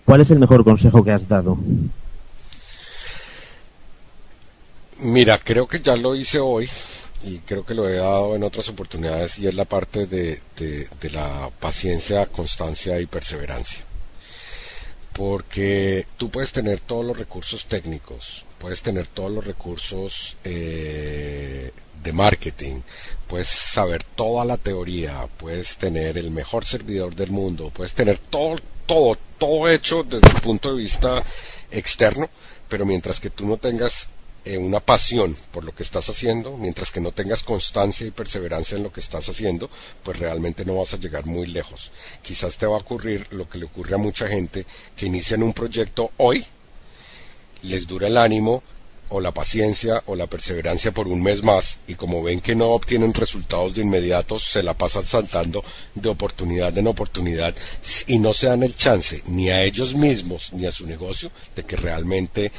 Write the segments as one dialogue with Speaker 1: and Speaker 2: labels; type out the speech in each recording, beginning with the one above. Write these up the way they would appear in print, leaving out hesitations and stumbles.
Speaker 1: ¿Cuál es el mejor consejo que has dado?
Speaker 2: Mira, creo que ya lo hice hoy y creo que lo he dado en otras oportunidades, y es la parte de la paciencia, constancia y perseverancia. Porque tú puedes tener todos los recursos técnicos, puedes tener todos los recursos de marketing, puedes saber toda la teoría, puedes tener el mejor servidor del mundo, puedes tener todo hecho desde el punto de vista externo, pero mientras que tú no tengas una pasión por lo que estás haciendo, mientras que no tengas constancia y perseverancia en lo que estás haciendo, pues realmente no vas a llegar muy lejos. Quizás te va a ocurrir lo que le ocurre a mucha gente, que inician un proyecto hoy, les dura el ánimo o la paciencia o la perseverancia por un mes más, y como ven que no obtienen resultados de inmediato, se la pasan saltando de oportunidad en oportunidad y no se dan el chance ni a ellos mismos ni a su negocio de que realmente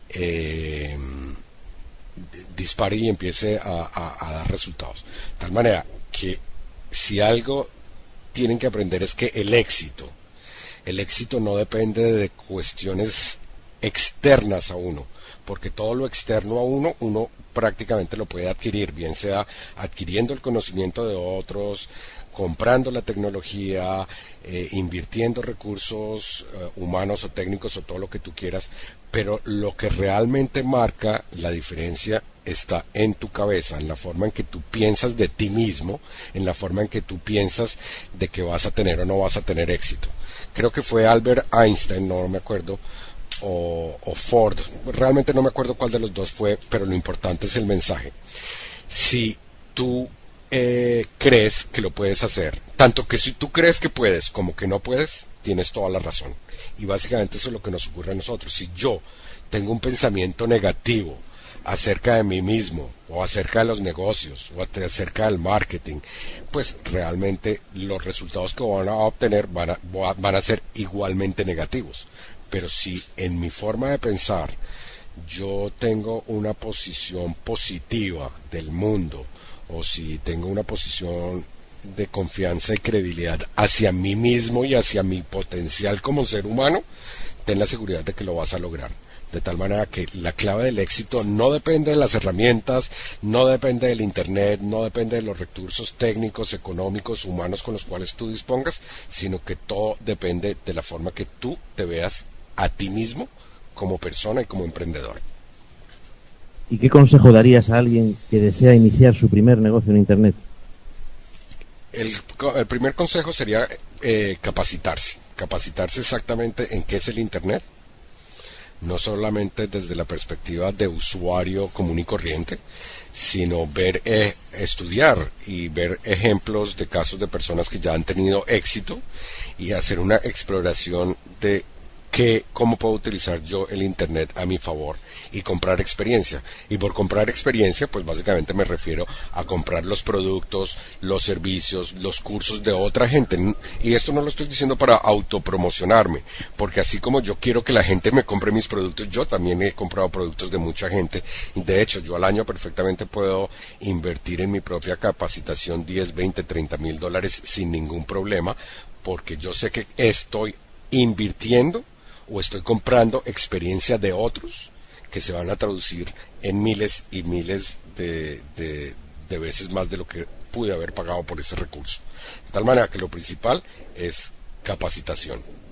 Speaker 2: dispare y empiece a dar resultados. De tal manera que si algo tienen que aprender es que el éxito no depende de cuestiones externas a uno, porque todo lo externo a uno prácticamente lo puede adquirir, bien sea adquiriendo el conocimiento de otros, comprando la tecnología, invirtiendo recursos humanos o técnicos o todo lo que tú quieras, pero lo que realmente marca la diferencia está en tu cabeza, en la forma en que tú piensas de ti mismo, en la forma en que tú piensas de que vas a tener o no vas a tener éxito. Creo que fue Albert Einstein, no me acuerdo, o Ford, realmente no me acuerdo cuál de los dos fue, pero lo importante es el mensaje. Si tú crees que lo puedes hacer, tanto que si tú crees que puedes como que no puedes, tienes toda la razón. Y básicamente eso es lo que nos ocurre a nosotros. Si yo tengo un pensamiento negativo acerca de mí mismo, o acerca de los negocios, o acerca del marketing, pues realmente los resultados que van a obtener van a ser igualmente negativos. Pero si en mi forma de pensar yo tengo una posición positiva del mundo, o si tengo una posición de confianza y credibilidad hacia mí mismo y hacia mi potencial como ser humano, ten la seguridad de que lo vas a lograr. De tal manera que la clave del éxito no depende de las herramientas, no depende del internet, no depende de los recursos técnicos, económicos, humanos con los cuales tú dispongas, sino que todo depende de la forma que tú te veas a ti mismo como persona y como emprendedor.
Speaker 1: ¿Y qué consejo darías a alguien que desea iniciar su primer negocio en Internet?
Speaker 2: El primer consejo sería capacitarse exactamente en qué es el Internet, no solamente desde la perspectiva de usuario común y corriente, sino estudiar y ver ejemplos de casos de personas que ya han tenido éxito, y hacer una exploración de cómo puedo utilizar yo el internet a mi favor, y comprar experiencia. Y por comprar experiencia, pues básicamente me refiero a comprar los productos, los servicios, los cursos de otra gente. Y esto no lo estoy diciendo para autopromocionarme, porque así como yo quiero que la gente me compre mis productos, yo también he comprado productos de mucha gente. Y de hecho, yo al año perfectamente puedo invertir en mi propia capacitación 10, 20, 30 mil dólares sin ningún problema, porque yo sé que estoy invirtiendo o estoy comprando experiencia de otros que se van a traducir en miles y miles de veces más de lo que pude haber pagado por ese recurso. De tal manera que lo principal es capacitación.